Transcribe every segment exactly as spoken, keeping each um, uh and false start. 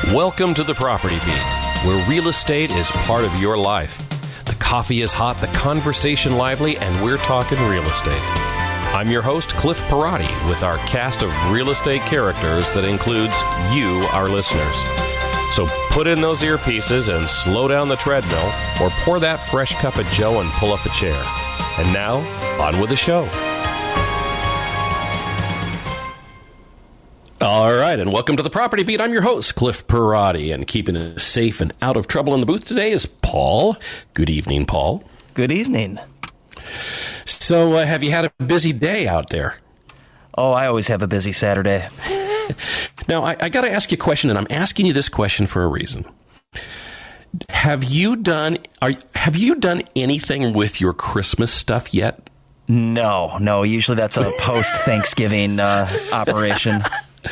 Welcome to the Property Beat, where real estate is part of your life. The coffee is hot, the conversation lively, and we're talking real estate. I'm your host, Cliff Parati, with our cast of real estate characters that includes you, our listeners. So put in those earpieces and slow down the treadmill, or pour that fresh cup of joe and pull up a chair. And now, on with the show. All right, and welcome to the Property Beat. I'm your host, Cliff Parati, and keeping us safe and out of trouble in the booth today is Paul. Good evening, Paul. Good evening. So, uh, have you had a busy day out there? Oh, I always have a busy Saturday. Now, I, I got to ask you a question, and I'm asking you this question for a reason. Have you done are have you done anything with your Christmas stuff yet? No, no. Usually that's a post-Thanksgiving uh, operation.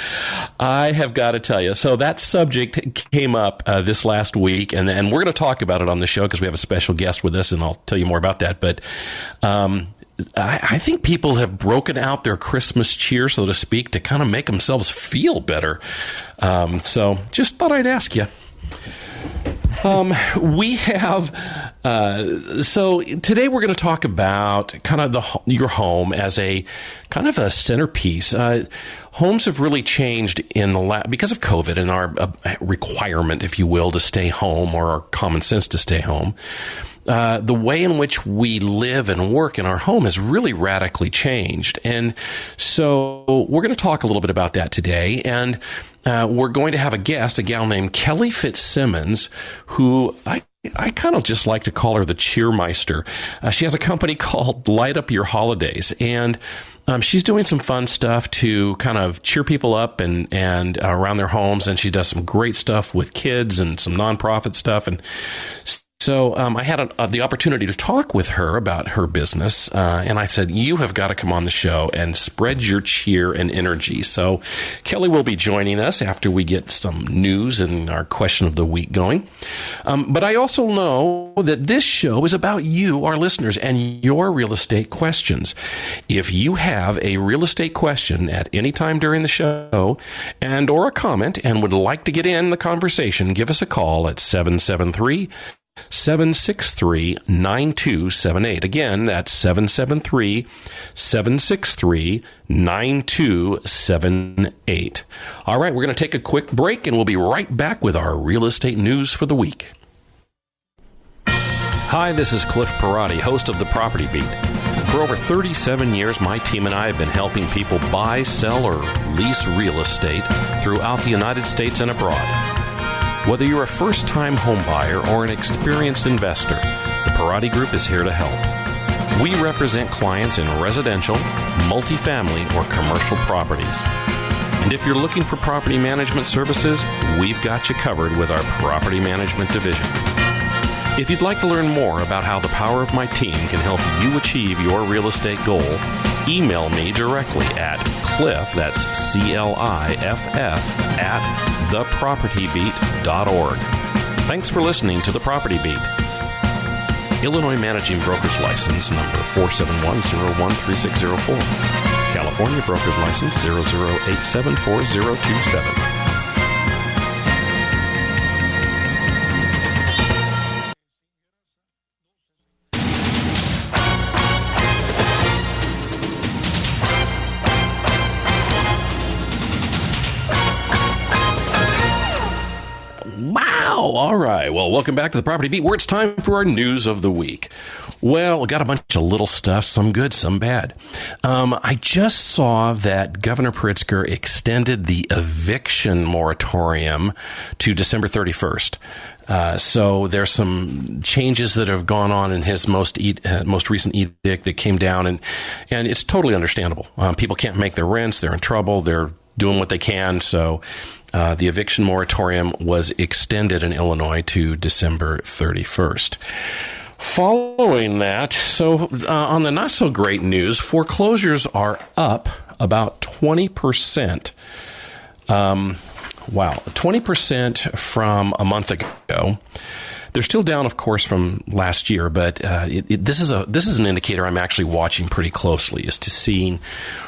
I have got to tell you. So that subject came up uh, this last week, and, and we're going to talk about it on the show because we have a special guest with us, and I'll tell you more about that. But um, I, I think people have broken out their Christmas cheer, so to speak, to kind of make themselves feel better. Um, so just thought I'd ask you. Um, we have, uh, so today we're going to talk about kind of the your home as a kind of a centerpiece. Uh, homes have really changed in the la- because of COVID and our uh, requirement, if you will, to stay home, or our common sense to stay home. Uh, the way in which we live and work in our home has really radically changed. And so we're going to talk a little bit about that today. And uh, we're going to have a guest, a gal named Kelly Fitzsimmons, who I I kind of just like to call her the Cheermeister. Uh, she has a company called Light Up Your Holidays, and um, she's doing some fun stuff to kind of cheer people up and and uh, around their homes. And she does some great stuff with kids and some nonprofit stuff. And So um, I had a, uh, the opportunity to talk with her about her business, uh, and I said, you have got to come on the show and spread your cheer and energy. So Kelly will be joining us after we get some news and our question of the week going. Um, but I also know that this show is about you, our listeners, and your real estate questions. If you have a real estate question at any time during the show and or a comment and would like to get in the conversation, give us a call at seven seven three, seven six three, nine two seven eight. Again, that's seven seven three, seven six three, nine two seven eight. All right, we're going to take a quick break, and we'll be right back with our real estate news for the week. Hi, this is Cliff Parati, host of The Property Beat. For over thirty-seven years, my team and I have been helping people buy, sell, or lease real estate throughout the United States and abroad. Whether you're a first-time homebuyer or an experienced investor, the Parati Group is here to help. We represent clients in residential, multifamily, or commercial properties. And if you're looking for property management services, we've got you covered with our property management division. If you'd like to learn more about how the power of my team can help you achieve your real estate goal, email me directly at Cliff, that's C L I F F, at the property beat dot org. Thanks for listening to The Property Beat. Illinois Managing Broker's License number four seven one zero one three six zero four. California Broker's License zero zero eight seven four zero two seven. All right. Well, welcome back to the Property Beat, where it's time for our news of the week. Well, got a bunch of little stuff, some good, some bad. Um, I just saw that Governor Pritzker extended the eviction moratorium to December thirty-first. Uh, so there's some changes that have gone on in his most e- uh, most recent edict that came down, and and it's totally understandable. Um, people can't make their rents; they're in trouble. They're doing what they can. So uh, the eviction moratorium was extended in Illinois to December thirty-first. Following that, so uh, on the not so great news, foreclosures are up about twenty percent. Um, wow, twenty percent from a month ago. They're still down, of course, from last year, but uh, it, it, this is a this is an indicator I'm actually watching pretty closely, is to seeing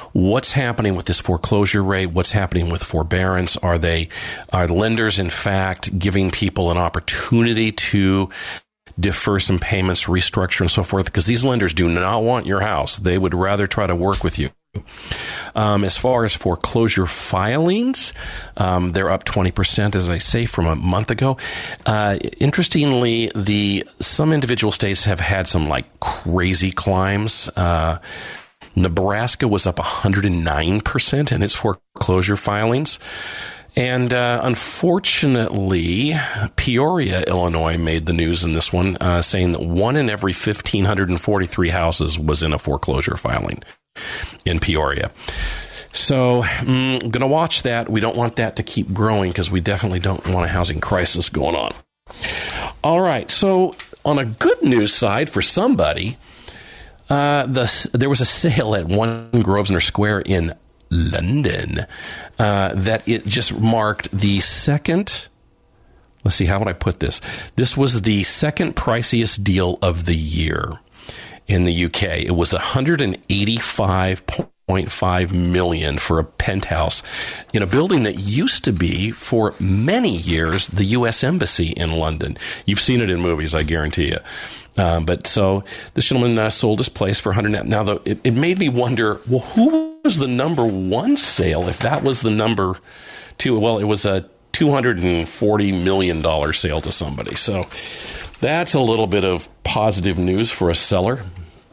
what's happening with this foreclosure rate? What's happening with forbearance? Are they, are lenders, in fact, giving people an opportunity to defer some payments, restructure, and so forth? Because these lenders do not want your house. They would rather try to work with you. Um, as far as foreclosure filings, um, they're up twenty percent, as I say, from a month ago. Uh, interestingly, the some individual states have had some like crazy climbs. Uh, Nebraska was up one hundred nine percent in its foreclosure filings. And uh, unfortunately, Peoria, Illinois, made the news in this one, uh, saying that one in every one thousand five hundred forty-three houses was in a foreclosure filing in Peoria. So I'm mm, going to watch that. We don't want that to keep growing because we definitely don't want a housing crisis going on. All right. So on a good news side for somebody, uh, the, there was a sale at One Grosvenor Square in London uh, that it just marked the second, let's see, how would I put this? This was the second priciest deal of the year in the U K. It was one hundred eighty-five point five million dollars for a penthouse in a building that used to be, for many years, the U S Embassy in London. You've seen it in movies, I guarantee you. Uh, but so this gentleman uh, sold his place for one hundred. Now, though, it, it made me wonder, well, who was the number one sale if that was the number two? Well, it was a two hundred forty million dollars sale to somebody. So that's a little bit of positive news for a seller.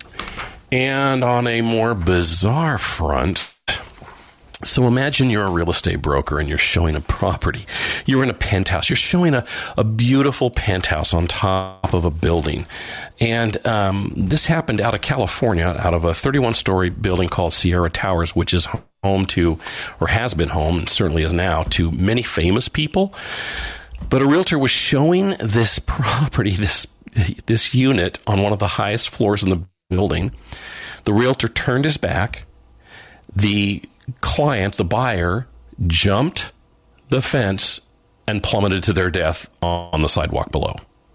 And on a more bizarre front, so imagine you're a real estate broker and you're showing a property. You're in a penthouse. You're showing a, a beautiful penthouse on top of a building. And um, this happened out of California, out of a thirty-one-story building called Sierra Towers, which is home to, or has been home, and certainly is now, to many famous people. But a realtor was showing this property, this this unit, on one of the highest floors in the building. The realtor turned his back. The client, the buyer, jumped the fence and plummeted to their death on the sidewalk below.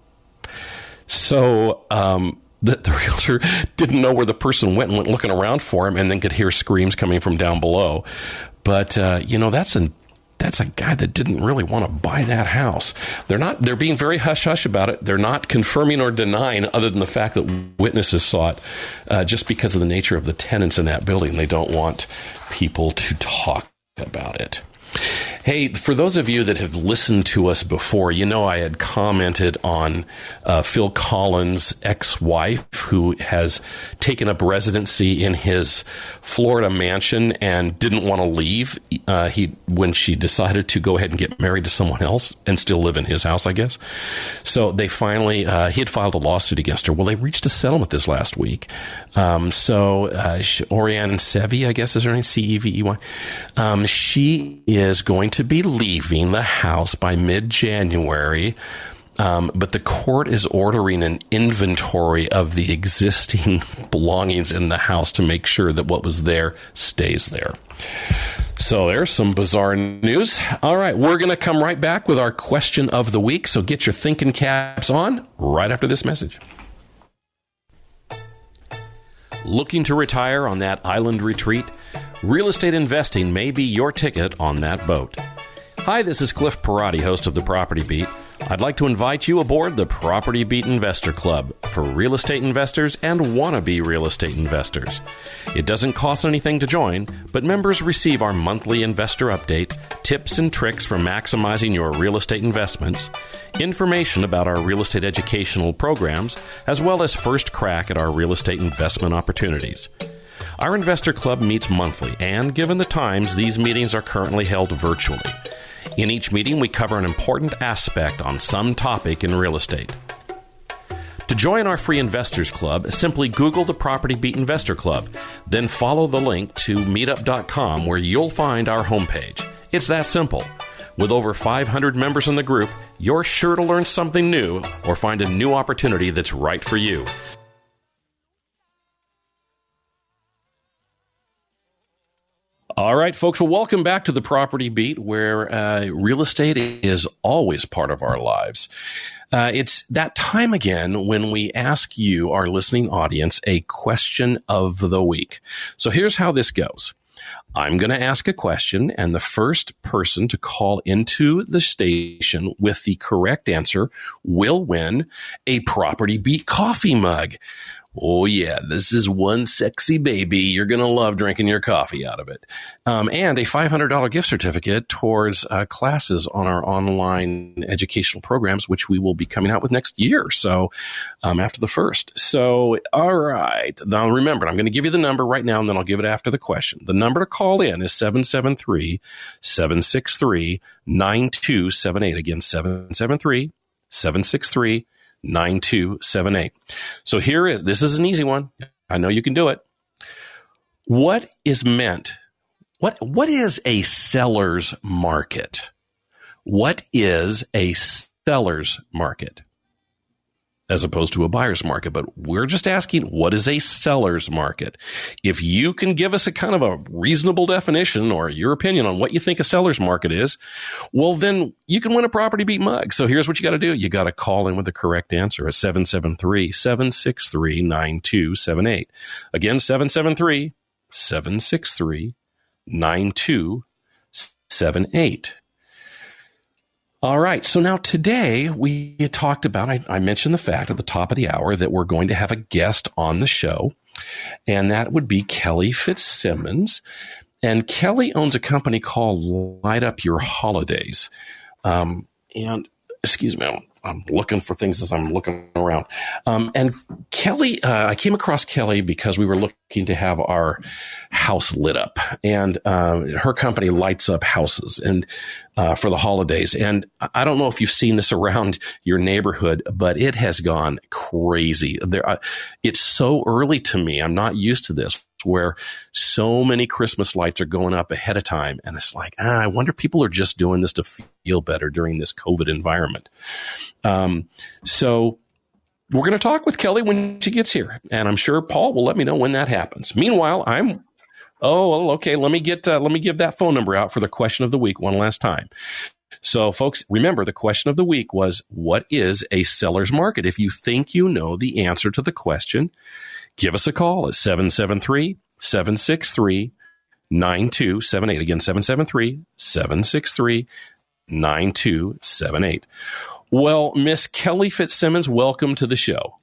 So um, the, the realtor didn't know where the person went and went looking around for him, and then could hear screams coming from down below. But, uh, you know, that's an That's a guy that didn't really want to buy that house. They're not. They're being very hush-hush about it. They're not confirming or denying, other than the fact that witnesses saw it, uh, just because of the nature of the tenants in that building. They don't want people to talk about it. Hey, for those of you that have listened to us before, you know I had commented on uh, Phil Collins' ex-wife, who has taken up residency in his Florida mansion and didn't want to leave uh, he when she decided to go ahead and get married to someone else and still live in his house, I guess. So they finally, uh, he had filed a lawsuit against her. Well, they reached a settlement this last week. Um, so uh, Orianne Sevi, I guess is her name, C E V E Y, um, she is going to be leaving the house by mid-January, um, but the court is ordering an inventory of the existing belongings in the house to make sure that what was there stays there. So there's some bizarre news. All right, we're going to come right back with our question of the week, so get your thinking caps on right after this message. Looking to retire on that island retreat? Real estate investing may be your ticket on that boat. Hi, this is Cliff Perotti, host of The Property Beat. I'd like to invite you aboard the Property Beat Investor Club for real estate investors and wannabe real estate investors. It doesn't cost anything to join, but members receive our monthly investor update, tips and tricks for maximizing your real estate investments, information about our real estate educational programs, as well as first crack at our real estate investment opportunities. Our investor club meets monthly, and given the times, these meetings are currently held virtually. In each meeting, we cover an important aspect on some topic in real estate. To join our free Investors Club, simply Google the Property Beat Investor Club, then follow the link to meetup dot com where you'll find our homepage. It's that simple. With over five hundred members in the group, you're sure to learn something new or find a new opportunity that's right for you. All right, folks. Well, welcome back to the Property Beat, where uh, real estate is always part of our lives. Uh, it's that time again when we ask you, our listening audience, a question of the week. So here's how this goes. I'm going to ask a question, and the first person to call into the station with the correct answer will win a Property Beat coffee mug. Oh, yeah, this is one sexy baby. You're going to love drinking your coffee out of it. Um, and a five hundred dollars gift certificate towards uh, classes on our online educational programs, which we will be coming out with next year. So um, after the first. So, all right. Now, remember, I'm going to give you the number right now, and then I'll give it after the question. The number to call in is seven seven three, seven six three, nine two seven eight. Again, seven seven three, seven six three, nine two seven eight. So here is, this is an easy one. I know you can do it. What is meant? What, what is a seller's market? What is a seller's market? As opposed to a buyer's market, but we're just asking, what is a seller's market? If you can give us a kind of a reasonable definition or your opinion on what you think a seller's market is, well, then you can win a Property Beat mug. So here's what you got to do. You got to call in with the correct answer at seven seven three, seven six three, nine two seven eight. Again, seven seven three, seven six three, nine two seven eight. All right. So now today we talked about, I, I mentioned the fact at the top of the hour that we're going to have a guest on the show, and that would be Kelly Fitzsimmons. And Kelly owns a company called Light Up Your Holidays. Um, and excuse me, I'm, I'm looking for things as I'm looking around. Um, and Kelly, uh, I came across Kelly because we were looking to have our house lit up, and uh, her company lights up houses and uh, for the holidays. And I don't know if you've seen this around your neighborhood, but it has gone crazy. There, uh, it's so early to me. I'm not used to this, where so many Christmas lights are going up ahead of time. And it's like, ah, I wonder if people are just doing this to feel better during this COVID environment. Um, so we're going to talk with Kelly when she gets here. And I'm sure Paul will let me know when that happens. Meanwhile, I'm, oh, well, okay, let me get, uh, let me give that phone number out for the question of the week one last time. So folks, remember the question of the week was, what is a seller's market? If you think you know the answer to the question, give us a call at seven seven three, seven six three, nine two seven eight. Again, seven seven three, seven six three, nine two seven eight. Well, Miss Kelly Fitzsimmons, welcome to the show.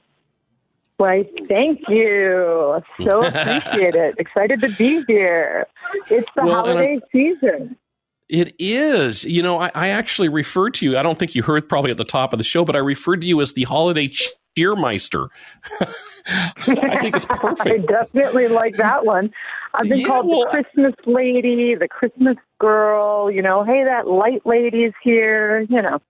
Why, thank you. So appreciate it. Excited to be here. It's the well, holiday season. It is. You know, I, I actually referred to you, I don't think you heard probably at the top of the show, but I referred to you as the holiday cheermeister. I think it's perfect. I definitely like that one. I've been yeah, called well, the Christmas lady, the Christmas girl, you know, hey, that light lady's here, you know.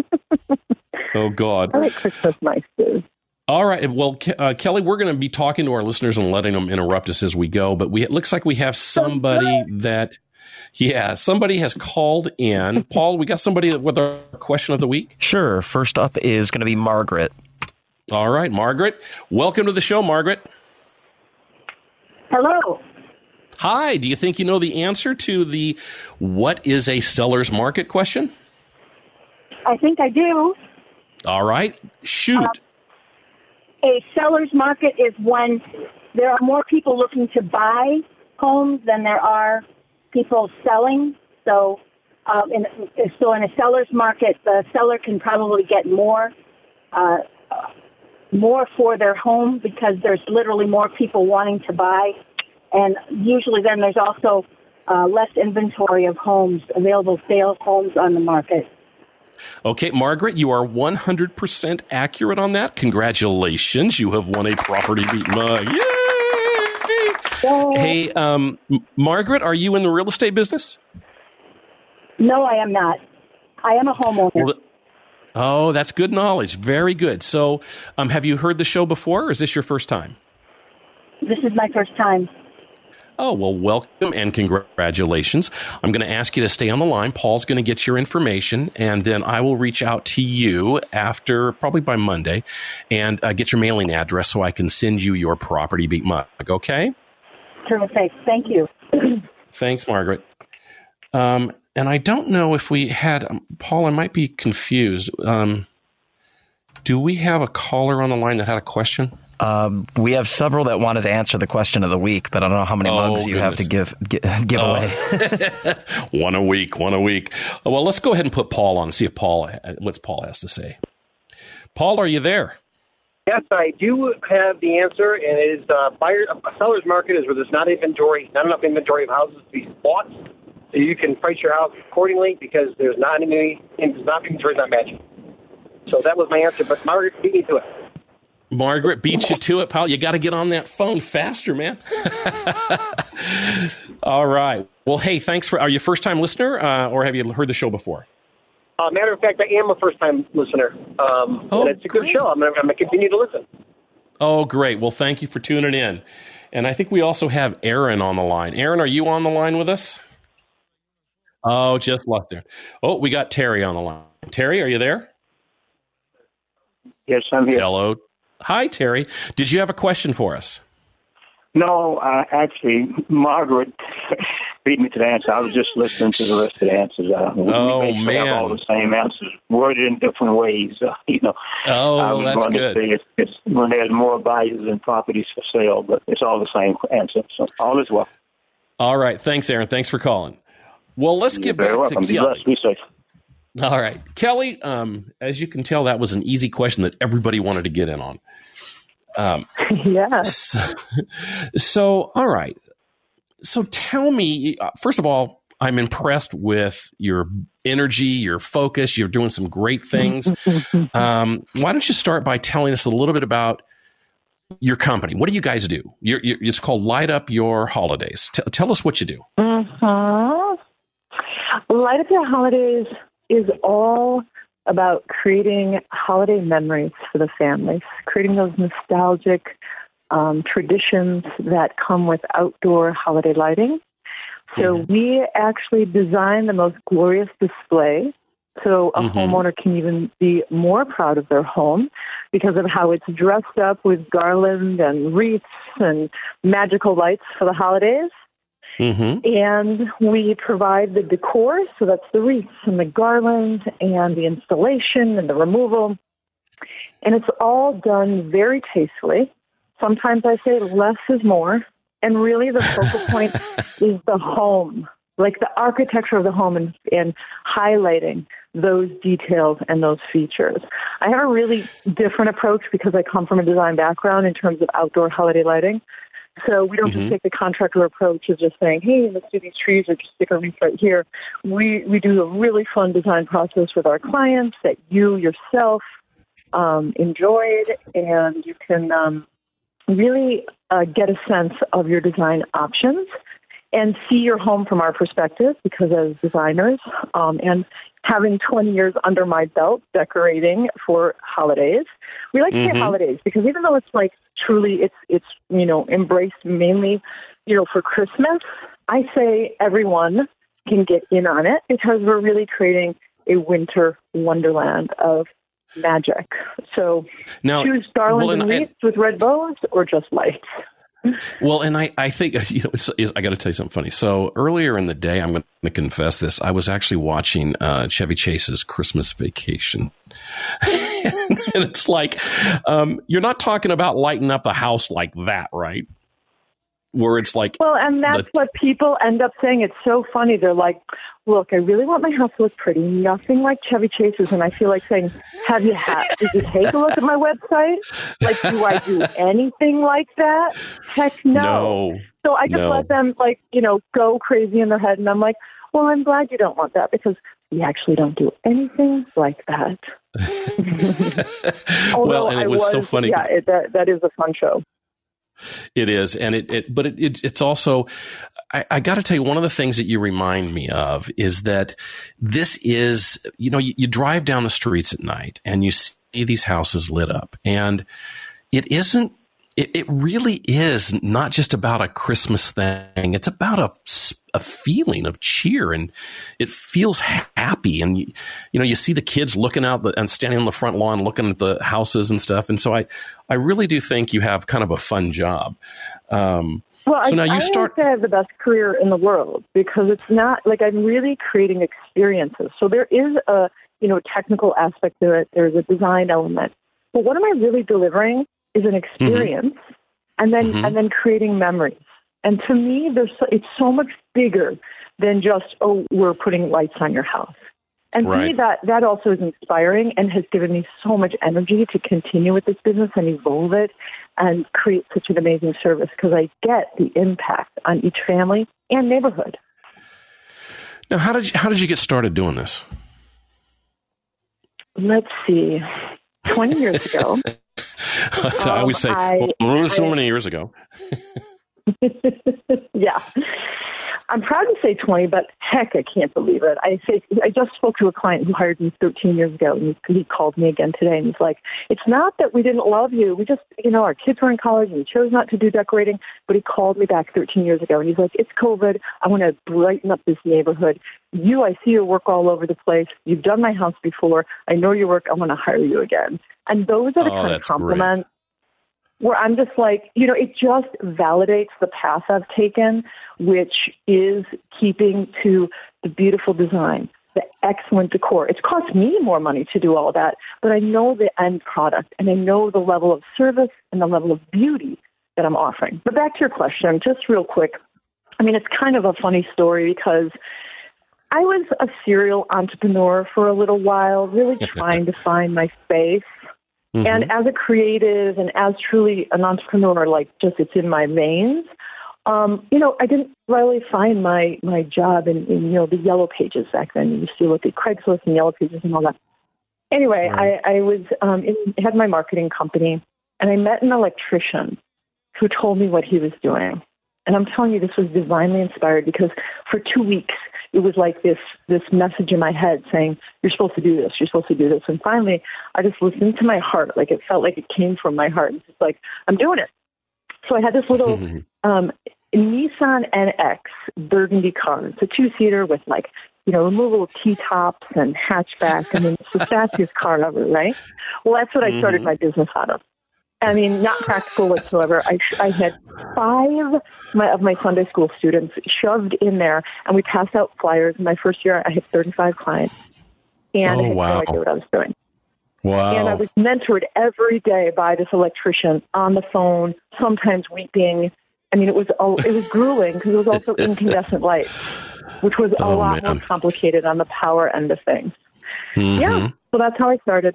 Oh, God. I like Christmas meisters. All right. Well, uh, Kelly, we're going to be talking to our listeners and letting them interrupt us as we go, but we, it looks like we have somebody that, yeah, somebody has called in. Paul, we got somebody with our question of the week? Sure. First up is going to be Margaret. All right, Margaret. Welcome to the show, Margaret. Hello. Hi. Do you think you know the answer to the what is a seller's market question? I think I do. All right. Shoot. Uh, a seller's market is when there are more people looking to buy homes than there are people selling. So, um, in, so in a seller's market, the seller can probably get more uh, more for their home because there's literally more people wanting to buy. And usually then there's also uh, less inventory of homes, available sale homes on the market. Okay, Margaret, you are one hundred percent accurate on that. Congratulations. You have won a Property Beat mug. Yay! Yay! Hey, um, M- Margaret, are you in the real estate business? No, I am not. I am a homeowner. Well, th- oh, that's good knowledge. Very good. So um, have you heard the show before, or is this your first time? This is my first time. Oh, well, welcome and congratulations. I'm going to ask you to stay on the line. Paul's going to get your information, and then I will reach out to you after, probably by Monday, and uh, get your mailing address so I can send you your Property Beat mug, okay? Terrific. Thank you. Thanks, Margaret. Um, and I don't know if we had, um, Paul, I might be confused. Um, do we have a caller on the line that had a question? Um, we have several that wanted to answer the question of the week, but I don't know how many Oh, mugs you have to goodness. give gi- give Oh. away. One a week, one a week. Well, let's go ahead and put Paul on and see if Paul, what Paul has to say. Paul, are you there? Yes, I do have the answer, and it is uh, buyer, a seller's market is where there's not inventory, not enough inventory of houses to be bought, so you can price your house accordingly because there's not any, there's not inventory not matching. So that was my answer, but Margaret beat me to it. Margaret beats you to it, pal. You got to get on that phone faster, man. All right. Well, hey, thanks for. Are you a first-time listener, uh, or have you heard the show before? Uh, matter of fact, I am a first-time listener, um, Oh, and it's a good great. show. I'm going to continue to listen. Oh, great. Well, thank you for tuning in. And I think we also have Aaron on the line. Aaron, are you on the line with us? Oh, just left there. Oh, we got Terry on the line. Terry, are you there? Yes, I'm here. Hello. Hi, Terry. Did you have a question for us? No, uh, actually, Margaret beat me to the answer. I was just listening to the rest of the answers. Uh, we Oh, basically have man. all the same answers, worded in different ways. Uh, you know, Oh, I was that's going good. to say it's, it's when there's more buyers than properties for sale, but it's all the same answer. So all is well. All right. Thanks, Aaron. Thanks for calling. Well, let's You're get very back welcome. to Be Kelly. blessed. Be safe. All right. Kelly, um, as you can tell, that was an easy question that everybody wanted to get in on. Um, Yeah. so, so, all right. So tell me, uh, first of all, I'm impressed with your energy, your focus. You're doing some great things. Um, why don't you start by telling us a little bit about your company? What do you guys do? You're, you're, it's called Light Up Your Holidays. T- tell us what you do. Mm-hmm. Light Up Your Holidays is all about creating holiday memories for the families, creating those nostalgic um, traditions that come with outdoor holiday lighting. So Mm-hmm. we actually design the most glorious display so a Mhm. homeowner can even be more proud of their home because of how it's dressed up with garland and wreaths and magical lights for the holidays. Mm-hmm. And we provide the decor, so that's the wreaths and the garland and the installation and the removal. And it's all done very tastefully. Sometimes I say less is more. And really the focal point is the home, like the architecture of the home and, and highlighting those details and those features. I have a really different approach because I come from a design background in terms of outdoor holiday lighting. So we don't Mhm. just take the contractor approach of just saying, hey, let's do these trees or just stick a wreath right here. We we do a really fun design process with our clients that you yourself um, enjoyed, and you can um, really uh, get a sense of your design options and see your home from our perspective, because as designers um, and having twenty years under my belt decorating for holidays, we like to Mhm. say holidays because even though it's like truly it's, it's, you know, embraced mainly, you know, for Christmas, I say everyone can get in on it because we're really creating a winter wonderland of magic. So Now, choose garlands well, and and I- wreaths with red bows or just lights. Well, and I, I think, you know, it's, it's, I got to tell you something funny. So earlier in the day, I'm going to confess this. I was actually watching uh, Chevy Chase's Christmas Vacation. And it's like, um, you're not talking about lighting up a house like that, right? Where it's like, Well, and that's the- what people end up saying. It's so funny. They're like, look, I really want my house to look pretty. Nothing like Chevy Chase's. And I feel like saying, have you had, did you take a look at my website? Like, do I do anything like that? Heck no. no. So I just no. let them, like, you know, go crazy in their head. And I'm like, well, I'm glad you don't want that because we actually don't do anything like that. Well, and it I was so funny. Yeah, it, that, that is a fun show. It is, and it, it but it, it, it's also. I, I got to tell you, one of the things that you remind me of is that this is, you know, you, you drive down the streets at night and you see these houses lit up, and it isn't. It, it really is not just about a Christmas thing. It's about a, a feeling of cheer, and it feels happy. And you, you know, you see the kids looking out the, and standing on the front lawn, looking at the houses and stuff. And so I, I really do think you have kind of a fun job. Um, Well, so I, now you I start. always say I have the best career in the world because it's not like I'm really creating experiences. So there is a, you know, technical aspect to it. There's a design element. But what am I really delivering is an experience, mm-hmm. and then mm-hmm. and then creating memories. And to me, there's so, it's so much bigger than just, oh, we're putting lights on your house. And right. to me, that, that also is inspiring and has given me so much energy to continue with this business and evolve it and create such an amazing service because I get the impact on each family and neighborhood. Now, how did you, how did you get started doing this? Let's see, twenty years ago. I always say, um, I, well, so I, many years ago. Yeah. I'm proud to say twenty, but heck, I can't believe it. I say I just spoke to a client who hired me thirteen years ago, and he, he called me again today, and he's like, it's not that we didn't love you. We just, you know, our kids were in college, and we chose not to do decorating, but he called me back thirteen years ago, and he's like, it's COVID. I want to brighten up this neighborhood. You, I see your work all over the place. You've done my house before. I know your work. I want to hire you again. And those are the oh, kind of compliments where I'm just like, you know, it just validates the path I've taken, which is keeping to the beautiful design, the excellent decor. It's cost me more money to do all that, but I know the end product, and I know the level of service and the level of beauty that I'm offering. But back to your question, just real quick. I mean, it's kind of a funny story because I was a serial entrepreneur for a little while, really trying to find my space. Mm-hmm. And as a creative and as truly an entrepreneur, like just it's in my veins, um, you know, I didn't really find my, my job in, in, you know, the Yellow Pages back then. You used to look at Craigslist and Yellow Pages and all that. Anyway, right. I, I was um, in, had my marketing company, and I met an electrician who told me what he was doing. And I'm telling you, this was divinely inspired because for two weeks, it was like this this message in my head saying, you're supposed to do this, you're supposed to do this. And finally, I just listened to my heart. Like it felt like it came from my heart. It's just like, I'm doing it. So I had this little um, Nissan N X burgundy car. It's a two-seater with like, you know, removable T-tops and hatchback. I mean, it's the fanciest car ever, right? Well, that's what I started mm-hmm. my business out of. I mean, not practical whatsoever. I, I had five my, of my Sunday school students shoved in there, and we passed out flyers. In my first year, I had thirty-five clients, and oh, I had wow. no idea what I was doing. Wow. And I was mentored every day by this electrician on the phone, sometimes weeping. I mean, it was oh, it was grueling because it was also incandescent lights, which was a oh, lot man. more complicated on the power end of things. Mm-hmm. Yeah, so that's how I started.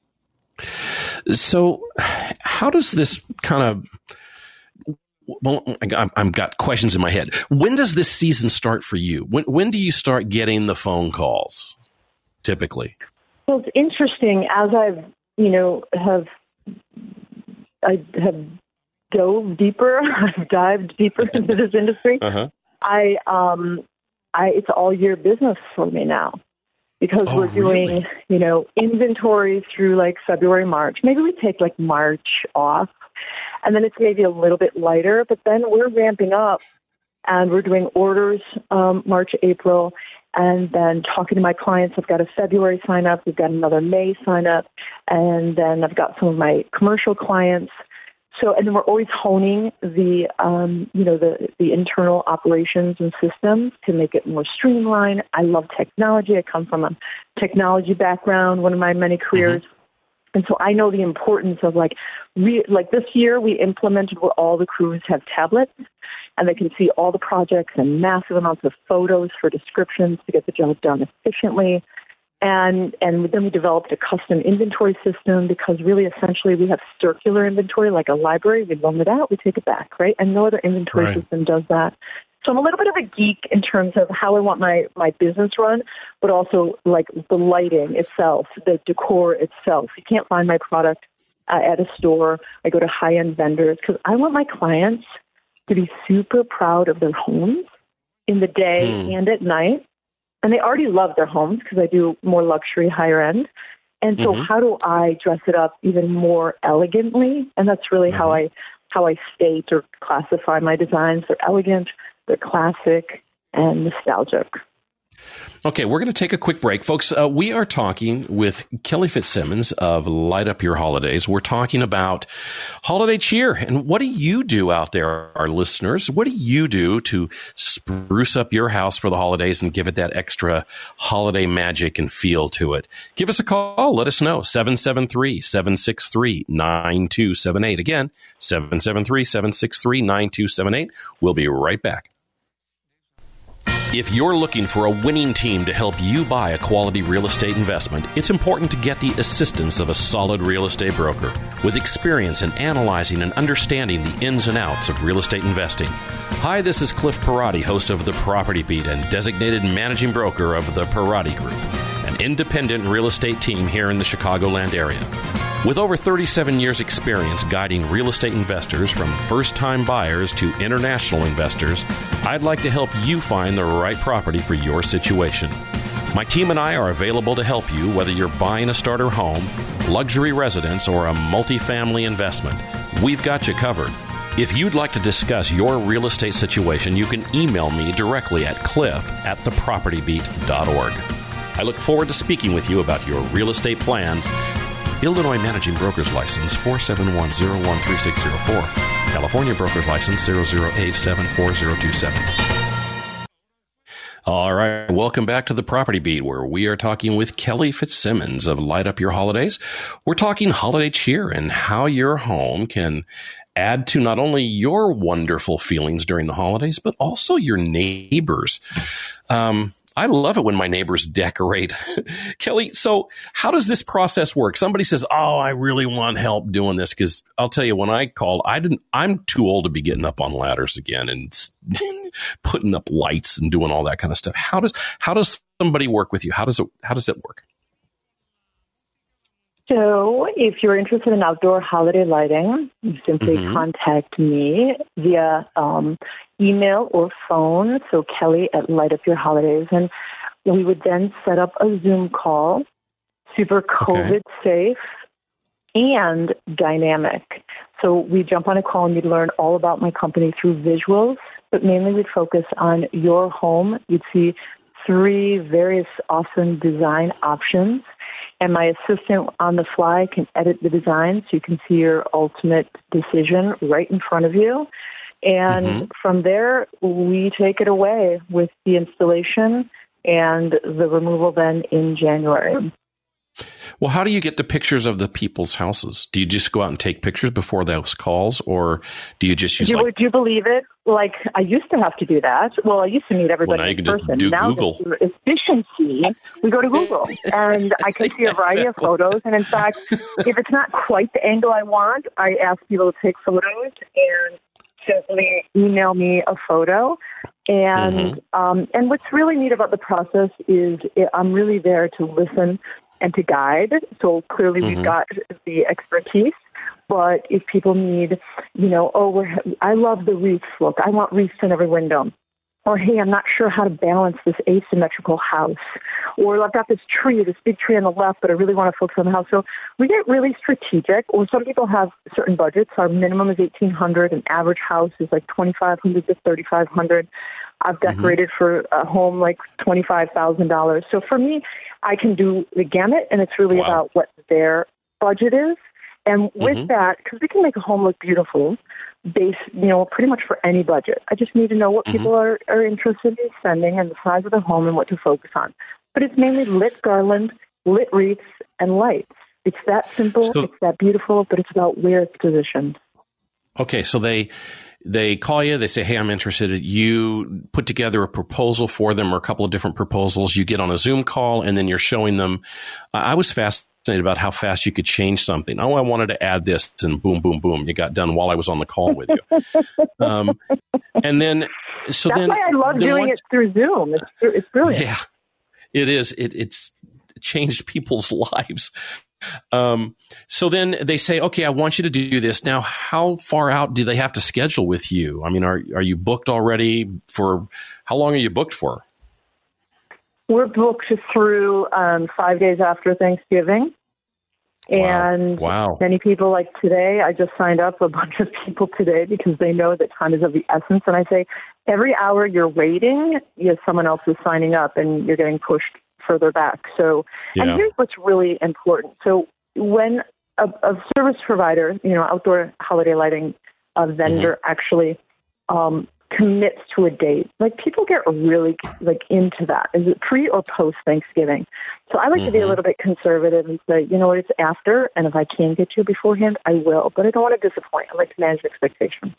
So how does this kind of, well, I've got questions in my head. When does this season start for you? When, when do you start getting the phone calls, typically? Well, it's interesting. As I've, you know, have, I have dove deeper, I've dived deeper into this industry, uh-huh. I, um, I, it's all year business for me now. Because oh, we're doing, really? you know, inventory through like February, March. Maybe we take like March off, and then it's maybe a little bit lighter, but then we're ramping up and we're doing orders um, March, April, and then talking to my clients. I've got a February sign up. We've got another May sign up, and then I've got some of my commercial clients. So, and then we're always honing the, um, you know, the, the internal operations and systems to make it more streamlined. I love technology. I come from a technology background, one of my many careers. Mm-hmm. And so I know the importance of like, re- like this year we implemented where all the crews have tablets and they can see all the projects and massive amounts of photos for descriptions to get the job done efficiently. And and then we developed a custom inventory system because really essentially we have circular inventory like a library. We loan it out, we take it back, right? And no other inventory right. system does that. So I'm a little bit of a geek in terms of how I want my, my business run, but also like the lighting itself, the decor itself. You can't find my product uh, at a store. I go to high-end vendors because I want my clients to be super proud of their homes in the day hmm. and at night. And they already love their homes because I do more luxury, higher end. And so mm-hmm. how do I dress it up even more elegantly? And that's really mm-hmm. how I how I state or classify my designs. They're elegant, they're classic, and nostalgic. Okay, we're going to take a quick break. Folks, uh, we are talking with Kelly Fitzsimmons of Light Up Your Holidays. We're talking about holiday cheer. And what do you do out there, our listeners? What do you do to spruce up your house for the holidays and give it that extra holiday magic and feel to it? Give us a call. Let us know. seven seven three, seven six three, nine two seven eight. Again, seven seven three, seven six three, nine two seven eight. We'll be right back. If you're looking for a winning team to help you buy a quality real estate investment, it's important to get the assistance of a solid real estate broker with experience in analyzing and understanding the ins and outs of real estate investing. Hi, this is Cliff Parati, host of The Property Beat and designated managing broker of the Parati Group, an independent real estate team here in the Chicagoland area. With over thirty-seven years experience guiding real estate investors from first-time buyers to international investors, I'd like to help you find the right property for your situation. My team and I are available to help you whether you're buying a starter home, luxury residence, or a multifamily investment. We've got you covered. If you'd like to discuss your real estate situation, you can email me directly at cliff at the property beat dot org. I look forward to speaking with you about your real estate plans. Illinois Managing Broker's License four seven one zero one three six zero four. California Broker's License zero zero eight seven four zero two seven. All right, welcome back to the Property Beat, where we are talking with Kelly Fitzsimmons of Light Up Your Holidays. We're talking holiday cheer and how your home can add to not only your wonderful feelings during the holidays, but also your neighbors. Um, I love it when my neighbors decorate. Kelly, so how does this process work? Somebody says, oh, I really want help doing this, because I'll tell you, when I called, I didn't, I'm too old to be getting up on ladders again and putting up lights and doing all that kind of stuff. How does, how does somebody work with you? How does it, how does it work? So if you're interested in outdoor holiday lighting, you simply mm-hmm. contact me via um, email or phone. So Kelly at Light Up Your Holidays. And we would then set up a Zoom call, super COVID okay. safe and dynamic. So we jump on a call and you'd learn all about my company through visuals, but mainly we'd focus on your home. You'd see three various awesome design options. And my assistant on the fly can edit the design so you can see your ultimate decision right in front of you. And mm-hmm. from there, we take it away with the installation and the removal then in January. Well, how do you get the pictures of the people's houses? Do you just go out and take pictures before those calls, or do you just use do, like... Would you believe it? Like, I used to have to do that. Well, I used to meet everybody well, now you in can person. Just do now Google. For efficiency, we go to Google, and I can see a variety exactly. of photos. And in fact, if it's not quite the angle I want, I ask people to take photos and simply email me a photo. And mm-hmm. um, and what's really neat about the process is it, I'm really there to listen and to guide. So clearly mm-hmm. we've got the expertise. But if people need, you know, oh, we're, I love the wreaths look. I want wreaths in every window. Or, hey, I'm not sure how to balance this asymmetrical house. Or I've got this tree, this big tree on the left, but I really want to focus on the house. So we get really strategic. Or some people have certain budgets. Our minimum is eighteen hundred dollars. An average house is like twenty-five hundred dollars to thirty-five hundred dollars. I've decorated mm-hmm. for a home like twenty-five thousand dollars. So for me, I can do the gamut, and it's really wow. about what their budget is. And with mm-hmm. that, because we can make a home look beautiful, based, you know, pretty much for any budget. I just need to know what mm-hmm. people are, are interested in spending and the size of the home and what to focus on. But it's mainly lit garland, lit wreaths, and lights. It's that simple, so, it's that beautiful, but it's about where it's positioned. Okay, so they they call you, they say, hey, I'm interested. You put together a proposal for them or a couple of different proposals. You get on a Zoom call, and then you're showing them. I was fascinated about how fast you could change something. Oh, I wanted to add this, and boom, boom, boom, you got done while I was on the call with you. um, and then, so That's then, why I love doing once, it through Zoom. It's it's brilliant. Yeah, it is. It, it's changed people's lives. Um, so then they say, okay, I want you to do this. Now, how far out do they have to schedule with you? I mean, are are you booked already for, how long are you booked for? We're booked through um, five days after Thanksgiving. And wow. many people, like today, I just signed up a bunch of people today because they know that time is of the essence. And I say, every hour you're waiting, you know, someone else is signing up and you're getting pushed further back. So, yeah. and here's what's really important. So when a, a service provider, you know, outdoor holiday lighting a vendor mm-hmm. actually um, commits to a date, like people get really like into that. Is it pre or post Thanksgiving? So I like mm-hmm. to be a little bit conservative and say, you know what, it's after, and if I can get you beforehand, I will. But I don't want to disappoint. I like to manage expectations.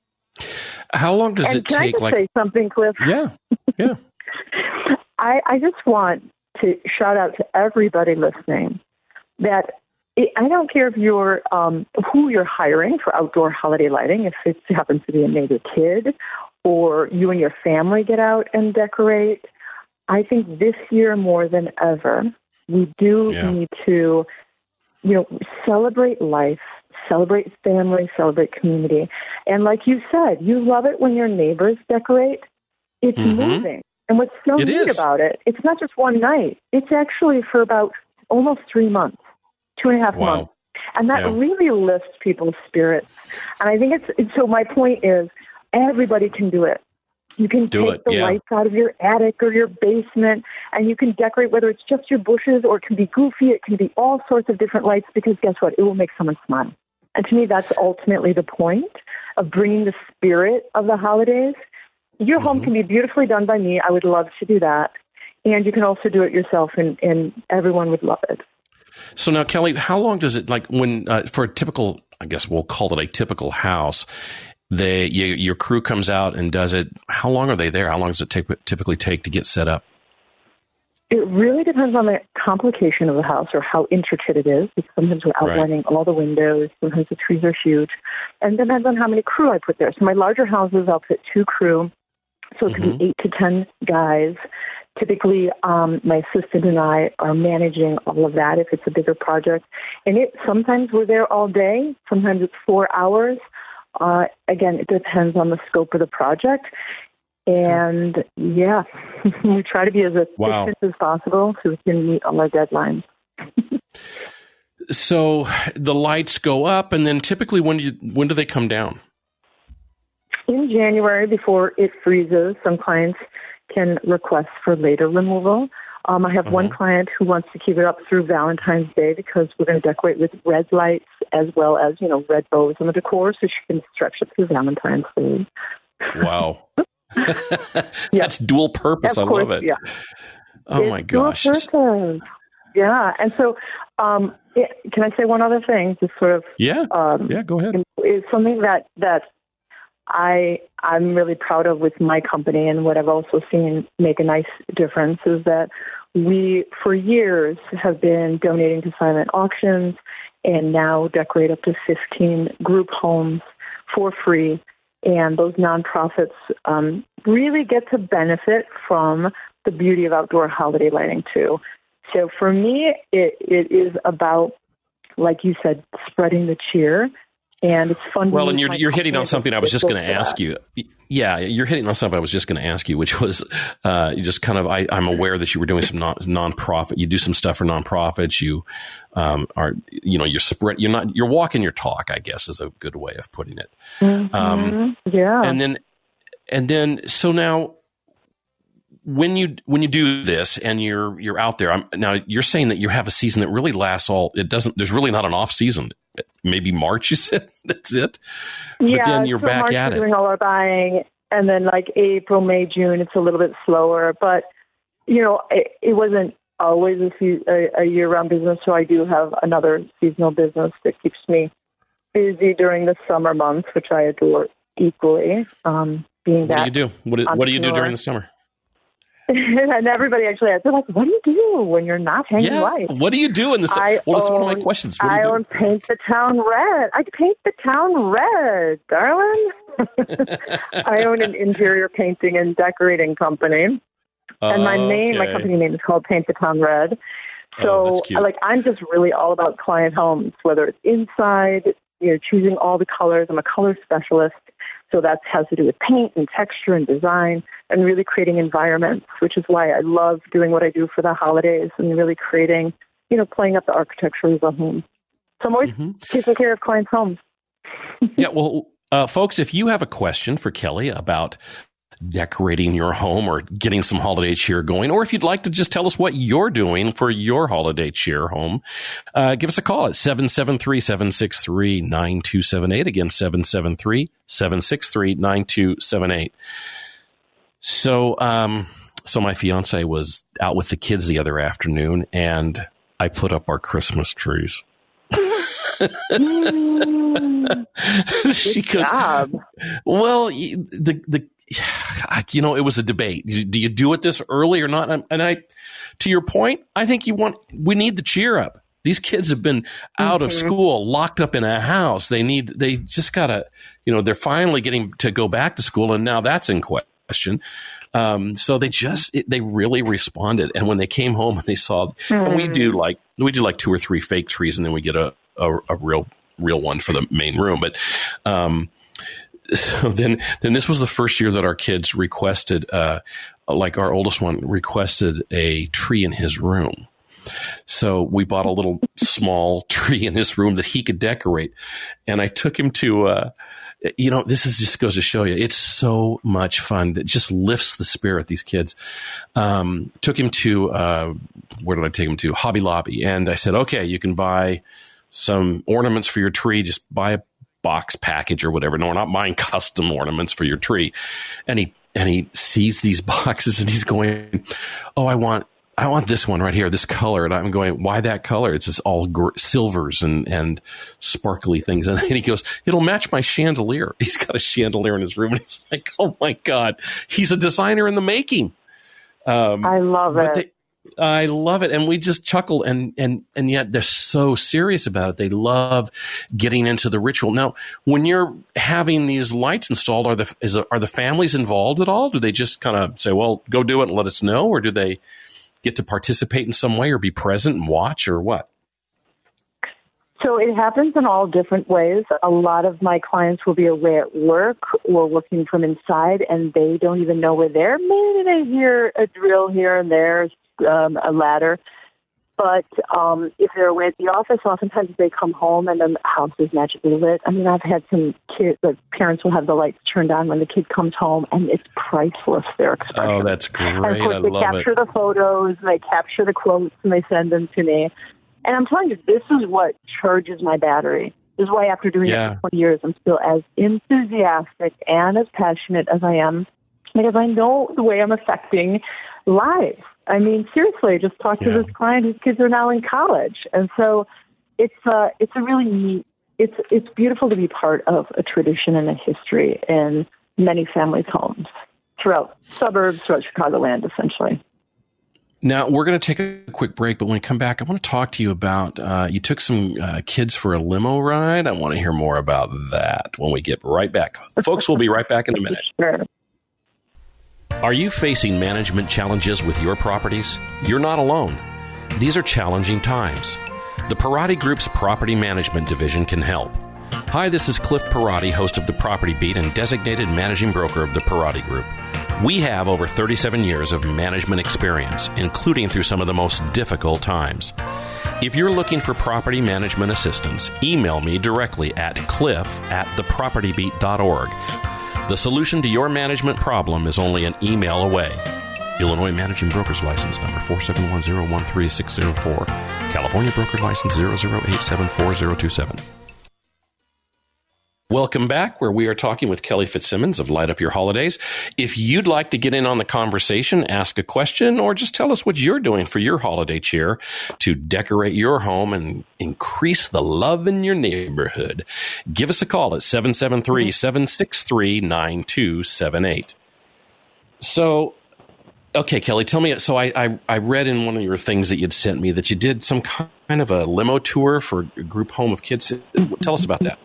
How long does and it can take? I just like, say something, Cliff? Yeah, yeah. I, I just want to shout out to everybody listening that it, I don't care if you're um, who you're hiring for outdoor holiday lighting, if it happens to be a neighbor kid or you and your family get out and decorate. I think this year more than ever, we do yeah. need to, you know, celebrate life, celebrate family, celebrate community. And like you said, you love it when your neighbors decorate. It's mm-hmm. moving. And what's so it neat is. about it, it's not just one night. It's actually for about almost three months, two and a half wow. months. And that yeah. really lifts people's spirits. And I think it's, so my point is, everybody can do it. You can do take it. the yeah. lights out of your attic or your basement, and you can decorate, whether it's just your bushes or it can be goofy. It can be all sorts of different lights, because guess what? It will make someone smile. And to me, that's ultimately the point of bringing the spirit of the holidays. Your mm-hmm. home can be beautifully done by me. I would love to do that. And you can also do it yourself, and, and everyone would love it. So now, Kelly, how long does it, like when, uh, for a typical, I guess we'll call it a typical house, they, you, your crew comes out and does it. How long are they there? How long does it take, typically take to get set up? It really depends on the complication of the house or how intricate it is. Because sometimes we're outlining right. all the windows. Sometimes the trees are huge. And it depends on how many crew I put there. So my larger houses, I'll put two crew. So it could mm-hmm. be eight to ten guys. Typically, um, my assistant and I are managing all of that if it's a bigger project. And it sometimes we're there all day. Sometimes it's four hours. Uh, again, it depends on the scope of the project. And, yeah, we try to be as efficient wow. as possible so we can meet all our deadlines. So the lights go up, and then typically when do, you, when do they come down? In January, before it freezes, some clients can request for later removal. Um, I have uh-huh. one client who wants to keep it up through Valentine's Day because we're going to decorate with red lights as well as, you know, red bows on the decor, so she can stretch it through Valentine's Day. Wow. yeah. That's dual purpose. Of I course, love it. Yeah. Oh, it's my gosh. Dual purpose. Yeah. And so, um, it, can I say one other thing? Just sort of. Yeah. Um, yeah, go ahead. It's something that, that I, I'm really proud of with my company, and what I've also seen make a nice difference is that we, for years, have been donating to silent auctions and now decorate up to fifteen group homes for free. And those nonprofits um, really get to benefit from the beauty of outdoor holiday lighting, too. So for me, it, it is about, like you said, spreading the cheer. And it's fun. Well, and you're you're hitting on something I was just going to ask you. Yeah, you're hitting on something I was just going to ask you, which was uh, just kind of I, I'm aware that you were doing some non nonprofit. You do some stuff for nonprofits. You um, are you know you're spread. You're not you're walking your talk, I guess, is a good way of putting it. Mm-hmm. Um, yeah. And then and then so now when you when you do this and you're you're out there I'm, now, you're saying that you have a season that really lasts all. It doesn't. There's really not an off season. Maybe March, you said. That's it. Yeah, but then you're so back March at we're it. doing all our buying, and then like April, May, June, it's a little bit slower. But you know, it, it wasn't always a, se- a, a year-round business. So I do have another seasonal business that keeps me busy during the summer months, which I adore equally. Um, being what that do you do? What do, what do you do during the summer? And everybody actually asks, they're like, what do you do when you're not hanging yeah. lights? What do you do in the summer? Well, that's one of my questions. What do you I do? own Paint the Town Red. I paint the town red, darling. I own an interior painting and decorating company. And my name, okay. my company name is called Paint the Town Red. Oh, So, like, I'm just really all about client homes, whether it's inside, you know, choosing all the colors. I'm a color specialist. So that has to do with paint and texture and design and really creating environments, which is why I love doing what I do for the holidays and really creating, you know, playing up the architecture of the home. So I'm always Mm-hmm. taking care of clients' homes. Yeah, well, uh, folks, if you have a question for Kelly about decorating your home or getting some holiday cheer going, or if you'd like to just tell us what you're doing for your holiday cheer home, uh, give us a call at seven seven three, seven six three, nine two seven eight. Again, seven seven three, seven six three, nine two seven eight. So, um, so my fiance was out with the kids the other afternoon, and I put up our Christmas trees. Mm, she good goes, job. well, the, the, you know, it was a debate. Do you do it this early or not? And I, to your point, I think you want, we need the cheer up. These kids have been out mm-hmm. of school, locked up in a house. They need, they just gotta, you know, they're finally getting to go back to school, and now that's in question. Um, so they just, it, they really responded. And when they came home and they saw, mm. and we do like, we do like two or three fake trees, and then we get a, a, a real, real one for the main room. But, um, so then, then this was the first year that our kids requested, uh, like our oldest one requested a tree in his room. So we bought a little small tree in his room that he could decorate. And I took him to, uh, you know, this is just goes to show you, it's so much fun. That just lifts the spirit, these kids. Um, took him to, uh, where did I take him to? Hobby Lobby. And I said, okay, you can buy some ornaments for your tree. Just buy a box package or whatever. No, we're not buying custom ornaments for your tree. And he, and he sees these boxes and he's going, oh, I want, I want this one right here, this color. And I'm going, why that color? It's just all gr- silvers and, and sparkly things. And he goes, it'll match my chandelier. He's got a chandelier in his room. And he's like, oh my God, he's a designer in the making. Um, I love it. They, I love it. And we just chuckle, and, and, and yet they're so serious about it. They love getting into the ritual. Now, when you're having these lights installed, are the, is, are the families involved at all? Do they just kind of say, well, go do it and let us know? Or do they get to participate in some way or be present and watch, or what? So it happens in all different ways. A lot of my clients will be away at work or working from inside, and they don't even know we're there. Maybe they hear a drill here and there, um, a ladder. But um, if they're away at the office, oftentimes they come home and the house is magically lit. I mean, I've had some kids, the parents will have the lights turned on when the kid comes home, and it's priceless, their expression. Oh, that's great. And of course, I they love capture it. the photos, and they capture the quotes, and they send them to me. And I'm telling you, this is what charges my battery. This is why after doing Yeah. it for twenty years, I'm still as enthusiastic and as passionate as I am, because I know the way I'm affecting lives. I mean, seriously, I just talked Yeah. to this client whose kids are now in college. And so it's uh, it's a really neat, it's, it's beautiful to be part of a tradition and a history in many families' homes throughout suburbs, throughout Chicagoland, essentially. Now, we're going to take a quick break, but when we come back, I want to talk to you about, uh, you took some uh, kids for a limo ride. I want to hear more about that when we get right back. Folks, we'll be right back in a minute. Sure. Are you facing management challenges with your properties? You're not alone. These are challenging times. The Parati Group's Property Management Division can help. Hi, this is Cliff Parati, host of the Property Beat and designated managing broker of the Parati Group. We have over thirty-seven years of management experience, including through some of the most difficult times. If you're looking for property management assistance, email me directly at cliff at the property beat dot org. The solution to your management problem is only an email away. Illinois Managing Broker's License number four seven one zero one three six zero four. California Broker License zero zero eight seven four zero two seven. Welcome back, where we are talking with Kelly Fitzsimmons of Light Up Your Holidays. If you'd like to get in on the conversation, ask a question, or just tell us what you're doing for your holiday cheer to decorate your home and increase the love in your neighborhood, give us a call at seven seven three, seven six three, nine two seven eight. So, okay, Kelly, tell me, so I, I, I read in one of your things that you'd sent me that you did some kind of a limo tour for a group home of kids. Tell us about that.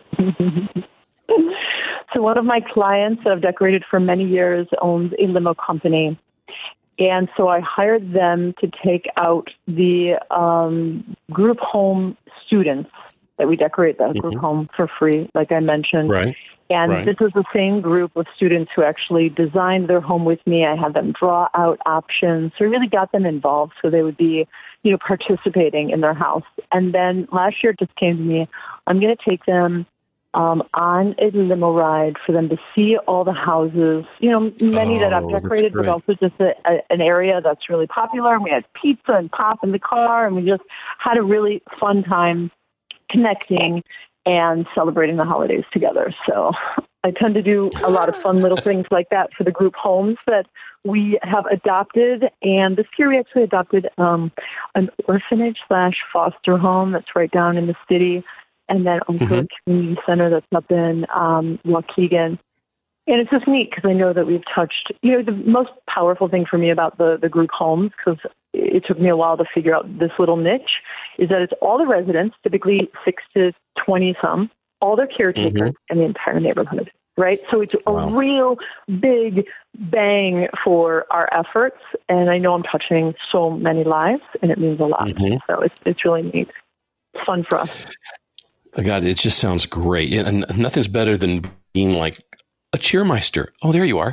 So one of my clients that I've decorated for many years owns a limo company. And so I hired them to take out the um, group home students that we decorate that mm-hmm. group home for free, like I mentioned. Right. And Right. this is the same group of students who actually designed their home with me. I had them draw out options. So I really got them involved so they would be, you know, participating in their house. And then last year it just came to me, I'm going to take them um, on a limo ride for them to see all the houses, you know, many Oh, that I've that's decorated, but great. also just a, a, an area that's really popular. And we had pizza and pop in the car, and we just had a really fun time connecting and celebrating the holidays together. So I tend to do a lot of fun little things like that for the group homes that we have adopted. And this year we actually adopted um, an orphanage slash foster home that's right down in the city, and then also Mhm. a community center that's up in um, Waukegan. And it's just neat because I know that we've touched, you know, the most powerful thing for me about the, the group homes, because it took me a while to figure out this little niche, is that it's all the residents, typically six to twenty some, all their caretakers, and the entire neighborhood, right? So it's a Wow. real big bang for our efforts. And I know I'm touching so many lives, and it means a lot. Mhm. So it's, it's really neat. It's fun for us. Oh, God, it just sounds great. And nothing's better than being like a cheermeister. Oh, there you are.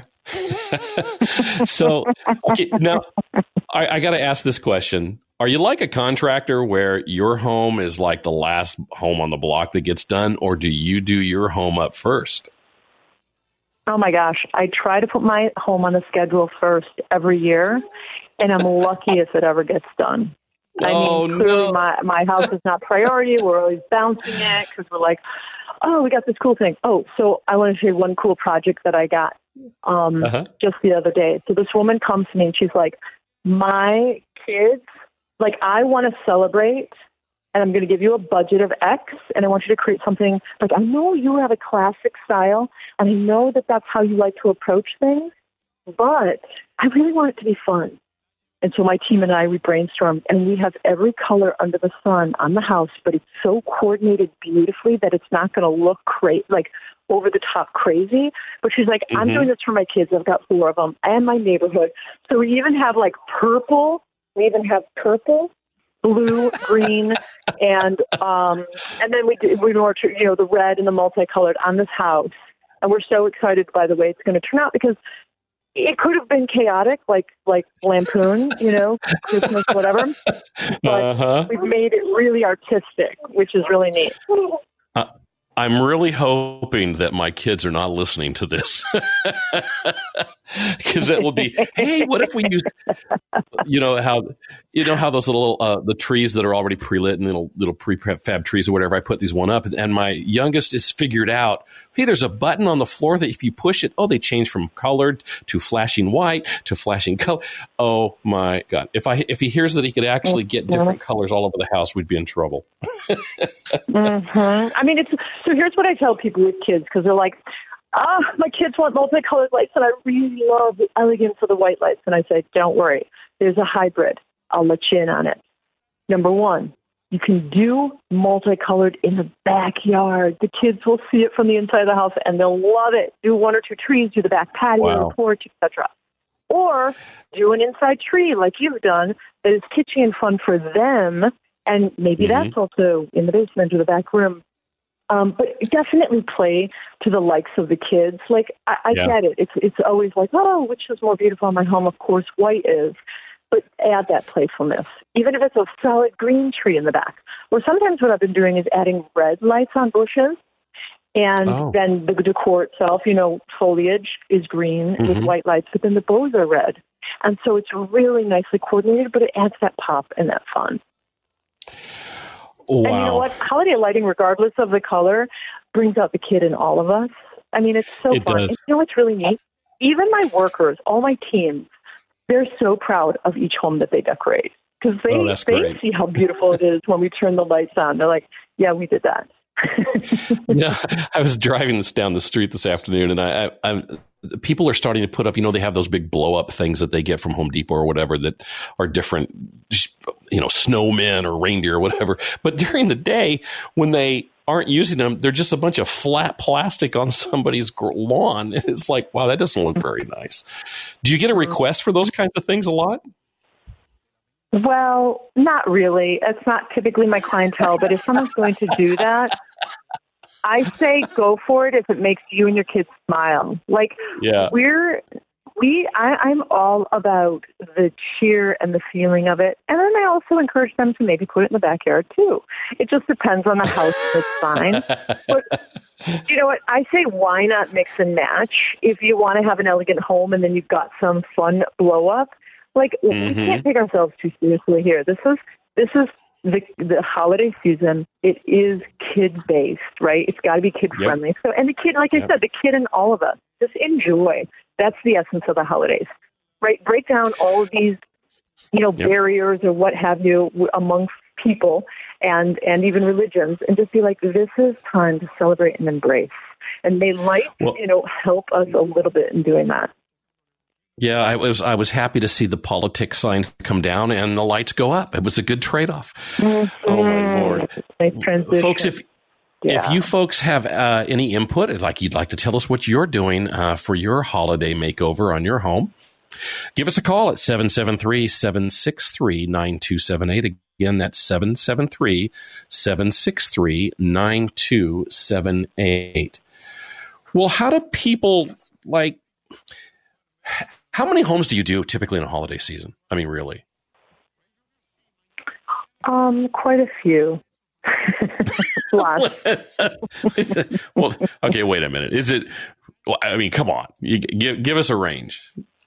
So okay, now I, I got to ask this question. Are you like a contractor where your home is like the last home on the block that gets done, or do you do your home up first? Oh my gosh, I try to put my home on the schedule first every year, and I'm lucky if it ever gets done. I Oh, mean, clearly no. my, my house is not priority. We're always bouncing it because we're like, oh, we got this cool thing. Oh, so I want to show you one cool project that I got um, Uh-huh. just the other day. So this woman comes to me and she's like, my kids, like I want to celebrate, and I'm going to give you a budget of X, and I want you to create something. Like, I know you have a classic style, and I know that that's how you like to approach things, but I really want it to be fun. And so my team and I, we brainstormed, and we have every color under the sun on the house, but it's so coordinated beautifully that it's not going to look cra- like over the top crazy. But she's like, I'm Mhm. doing this for my kids. I've got four of them, and my neighborhood. So we even have like purple. We even have purple, blue, green, and um, and then we do, we more you know the red and the multicolored on this house. And we're so excited by the way it's going to turn out, because it could have been chaotic, like like Lampoon, you know, Christmas, whatever. But Uh-huh. we've made it really artistic, which is really neat. Uh, I'm really hoping that my kids are not listening to this, because it will be, hey, what if we use, you know how, you know how those little uh, the trees that are already pre-lit and little little prefab trees or whatever. I put these one up, and my youngest has figured out, hey, there's a button on the floor that if you push it, oh, they change from colored to flashing white to flashing color. Oh my God! If I if he hears that he could actually get different colors all over the house, we'd be in trouble. Mm-hmm. I mean, it's so. Here's what I tell people with kids, because they're like, "Ah, my kids want multicolored lights, and I really love the elegance of the white lights." And I say, "Don't worry, there's a hybrid. I'll let you in on it. Number one, you can do multicolored in the backyard. The kids will see it from the inside of the house, and they'll love it. Do one or two trees, do the back patio, Wow. the porch, et cetera. Or do an inside tree like you've done that is kitschy and fun for them." And maybe Mhm. that's also in the basement or the back room. Um, but definitely play to the likes of the kids. Like, I, I Yeah. get it. It's it's always like, oh, which is more beautiful in my home? Of course, white is. But add that playfulness, even if it's a solid green tree in the back. Or sometimes what I've been doing is adding red lights on bushes. And Oh. then the decor itself, you know, foliage is green with Mhm. white lights, but then the bows are red. And so it's really nicely coordinated, but it adds that pop and that fun. Wow. And you know what? Holiday lighting, regardless of the color, brings out the kid in all of us. I mean, it's so It fun. does. And you know what's really neat? Even my workers, all my teams, they're so proud of each home that they decorate, because they, Oh, that's they great. see how beautiful it is when we turn the lights on. They're like, yeah, we did that. You know, I was driving this down the street this afternoon, and I, I, I people are starting to put up. You know, they have those big blow up things that they get from Home Depot or whatever that are different, you know, snowmen or reindeer or whatever. But during the day, when they aren't using them, they're just a bunch of flat plastic on somebody's gr- lawn. It's like, wow, that doesn't look very nice. Do you get a request for those kinds of things a lot? Well, not really. It's not typically my clientele, but if someone's going to do that, I say go for it if it makes you and your kids smile. Like, yeah. we're, we, I, I'm all about the cheer and the feeling of it. And then I also encourage them to maybe put it in the backyard too. It just depends on the house. It's fine. But you know what? I say why not mix and match? If you want to have an elegant home and then you've got some fun blow up, like mm-hmm. we can't take ourselves too seriously here. This is, this is, The the holiday season, it is kid-based, right? It's got to be kid-friendly. Yep. So, and the kid, like I yep. said, the kid in all of us, just enjoy. That's the essence of the holidays, right? Break down all of these, you know, yep. barriers or what have you amongst people and, and even religions, and just be like, this is time to celebrate and embrace. And may light, well, you know, help us a little bit in doing that. Yeah, I was I was happy to see the politics signs come down and the lights go up. It was a good trade-off. Mm-hmm. Oh, my Lord. Nice transition. Folks, if yeah. if you folks have uh, any input, like you'd like to tell us what you're doing uh, for your holiday makeover on your home, give us a call at seven seven three, seven six three, nine two seven eight. Again, that's seven seven three, seven six three, nine two seven eight. Well, how do people, like... How many homes do you do typically in a holiday season? I mean, really? Um, quite a few. Lots. Well, okay, wait a minute. Is it, well, I mean, come on. You, give, give us a range.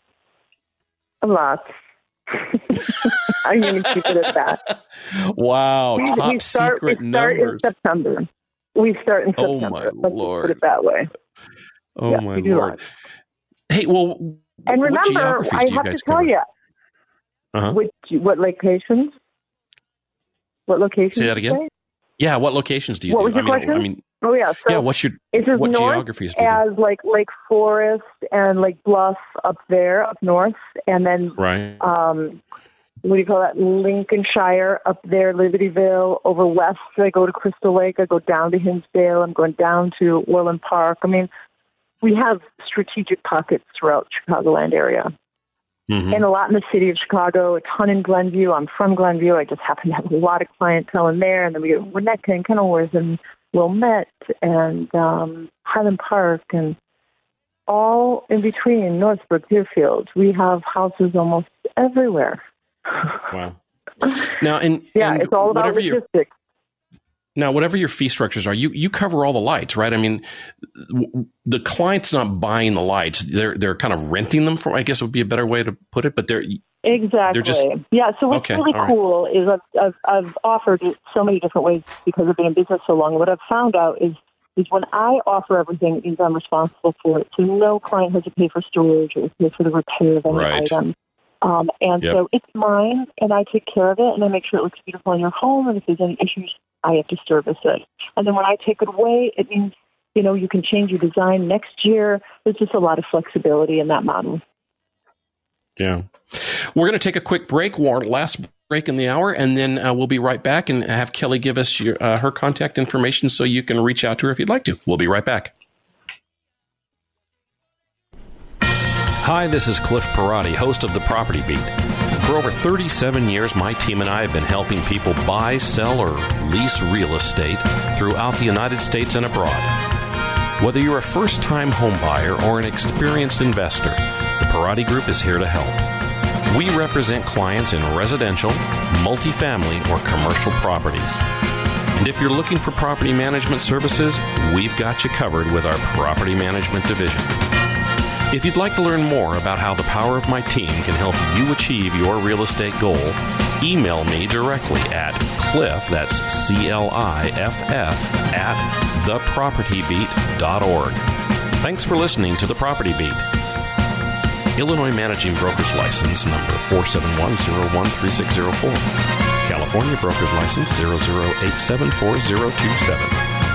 Lots. I'm going to keep it at that. Wow. We, top we start, secret we start numbers. in September. We start in Oh, September. my Let's Lord. put it that way. Oh, yeah, my we do Lord. lots. Hey, well, and what remember, geographies I do you have guys to tell cover? you, Uh-huh. which, what locations? What locations? Say that again? Say? Yeah, what locations do you what do? was your I mean, question? I mean, oh, yeah. So yeah, what's your, it's as what north geographies do you as do? like Lake Forest and Lake Bluff up there, up north, and then Right. um, what do you call that? Lincolnshire up there, Libertyville. Over west, I go to Crystal Lake. I go down to Hinsdale. I'm going down to Orland Park. I mean, we have strategic pockets throughout the Chicagoland area. Mm-hmm. And a lot in the city of Chicago, a ton in Glenview. I'm from Glenview. I just happen to have a lot of clientele in there. And then we get Winnetka and Kenilworth and Wilmette and um, Highland Park and all in between, Northbrook, Deerfield. We have houses almost everywhere. Wow. Now, and, yeah, and it's all about whatever logistics. Your, now, whatever your fee structures are, you, you cover all the lights, right? I mean, w- the client's not buying the lights; they're they're kind of renting them from. I guess would be a better way to put it. But they're exactly they're just, yeah. So what's okay, really cool right. is I've, I've I've offered it so many different ways because I've been in business so long. What I've found out is is when I offer everything, it means I'm responsible for it. So no client has to pay for storage or pay for the repair of any right. item. Um, and yep. so it's mine, and I take care of it, and I make sure it looks beautiful in your home. And if there's any issues, I have to service it. And then when I take it away, it means, you know, you can change your design next year. There's just a lot of flexibility in that model. Yeah. We're going to take a quick break, Warren, last break in the hour, and then uh, we'll be right back and have Kelly give us your, uh, her contact information so you can reach out to her if you'd like to. We'll be right back. Hi, this is Cliff Perotti, host of The Property Beat. For over thirty-seven years, my team and I have been helping people buy, sell, or lease real estate throughout the United States and abroad. Whether you're a first-time home buyer or an experienced investor, the Perotti Group is here to help. We represent clients in residential, multifamily, or commercial properties. And if you're looking for property management services, we've got you covered with our property management division. If you'd like to learn more about how the power of my team can help you achieve your real estate goal, email me directly at Cliff, that's C L I F F, at the property beat dot org. Thanks for listening to The Property Beat. Illinois Managing Broker's License number four seven one zero one three six zero four. California Broker's License zero zero eight seven four zero two seven.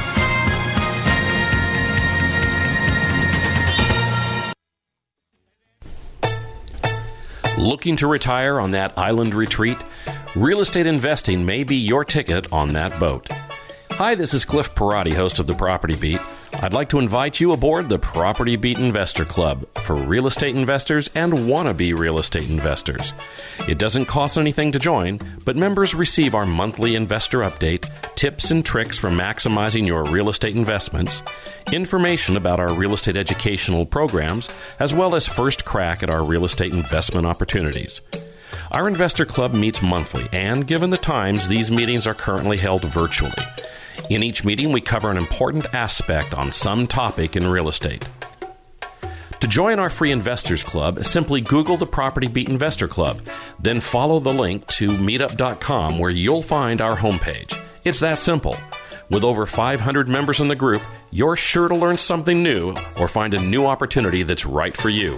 Looking to retire on that island retreat? Real estate investing may be your ticket on that boat. Hi, this is Cliff Perotti, host of The Property Beat. I'd like to invite you aboard the Property Beat Investor Club for real estate investors and wannabe real estate investors. It doesn't cost anything to join, but members receive our monthly investor update, tips and tricks for maximizing your real estate investments, information about our real estate educational programs, as well as first crack at our real estate investment opportunities. Our investor club meets monthly, and given the times, these meetings are currently held virtually. In each meeting, we cover an important aspect on some topic in real estate. To join our free Investors Club, simply Google the Property Beat Investor Club, then follow the link to meetup dot com where you'll find our homepage. It's that simple. With over five hundred members in the group, you're sure to learn something new or find a new opportunity that's right for you.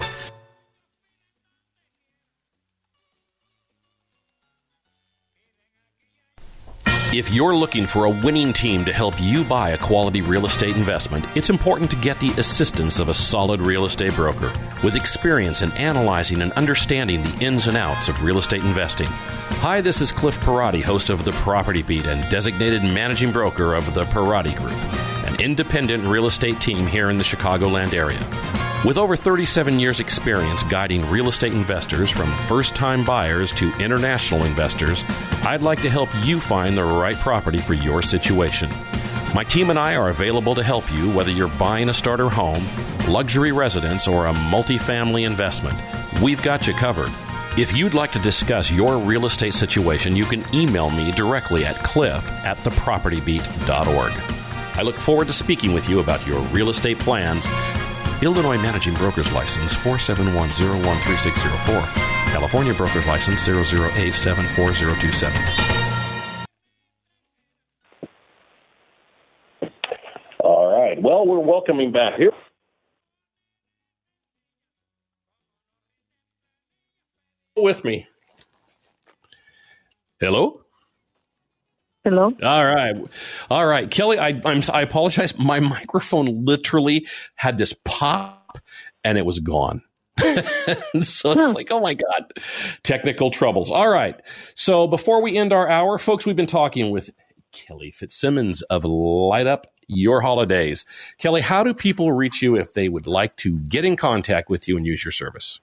If you're looking for a winning team to help you buy a quality real estate investment, it's important to get the assistance of a solid real estate broker with experience in analyzing and understanding the ins and outs of real estate investing. Hi, this is Cliff Parati, host of The Property Beat and designated managing broker of the Parati Group, an independent real estate team here in the Chicagoland area. With over thirty-seven years experience guiding real estate investors from first-time buyers to international investors, I'd like to help you find the right property for your situation. My team and I are available to help you whether you're buying a starter home, luxury residence, or a multifamily investment. We've got you covered. If you'd like to discuss your real estate situation, you can email me directly at cliff at the property beat dot org. I look forward to speaking with you about your real estate plans. Illinois Managing Broker's License four seven one zero one three six zero four. California Broker's License zero zero eight seven four zero two seven. All right. Well, we're welcoming back here. With me. Hello? Hello? All right. All right. Kelly, I, I'm, I apologize. My microphone literally had this pop and it was gone. So it's like, oh my God, technical troubles. All right. So before we end our hour, folks, we've been talking with Kelly Fitzsimmons of Light Up Your Holidays. Kelly, how do people reach you if they would like to get in contact with you and use your service?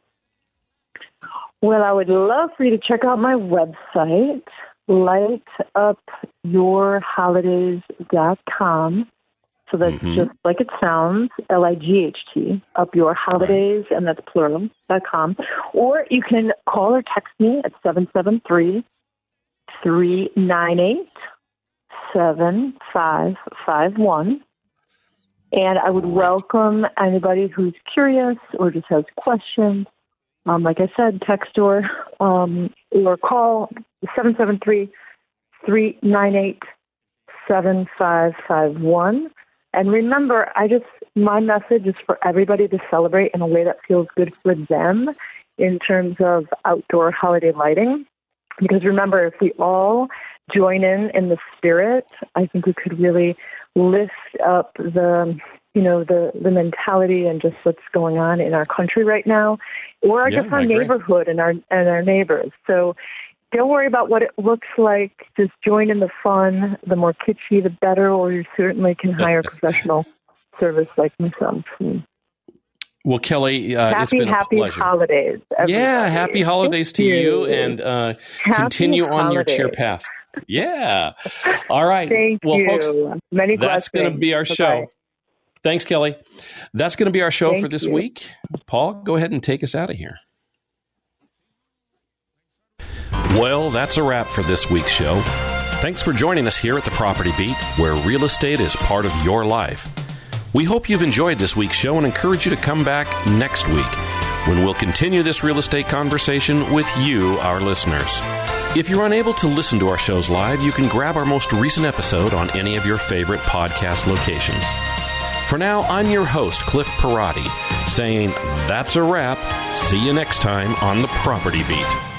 Well, I would love for you to check out my website, light up your holidays dot com. So that's mm-hmm. just like it sounds, L I G H T, Up Your Holidays, right. And that's plural, dot com. Or you can call or text me at seven seven three, three nine eight, seven five five one. And I would welcome anybody who's curious or just has questions. Um, like I said, text or, um, or call seven seven three, three nine eight, seven five five one. And remember, I just, my message is for everybody to celebrate in a way that feels good for them in terms of outdoor holiday lighting. Because remember, if we all join in in the spirit, I think we could really lift up the, you know, the, the mentality and just what's going on in our country right now, or yeah, just our neighborhood and our, and our neighbors. So don't worry about what it looks like. Just join in the fun. The more kitschy, the better, or you certainly can hire professional service like myself. Well, Kelly, uh, happy, it's been a happy pleasure. holidays. Everybody. Yeah, happy holidays Thank to you, you. and uh, Happy continue on holidays. your cheer path. Yeah. All right. Thank well, you. folks, Many that's going to be our Bye-bye. show. Thanks, Kelly. That's going to be our show Thank for this you. week. Paul, go ahead and take us out of here. Well, that's a wrap for this week's show. Thanks for joining us here at the Property Beat, where real estate is part of your life. We hope you've enjoyed this week's show and encourage you to come back next week when we'll continue this real estate conversation with you, our listeners. If you're unable to listen to our shows live, you can grab our most recent episode on any of your favorite podcast locations. For now, I'm your host, Cliff Parati, saying that's a wrap. See you next time on the Property Beat.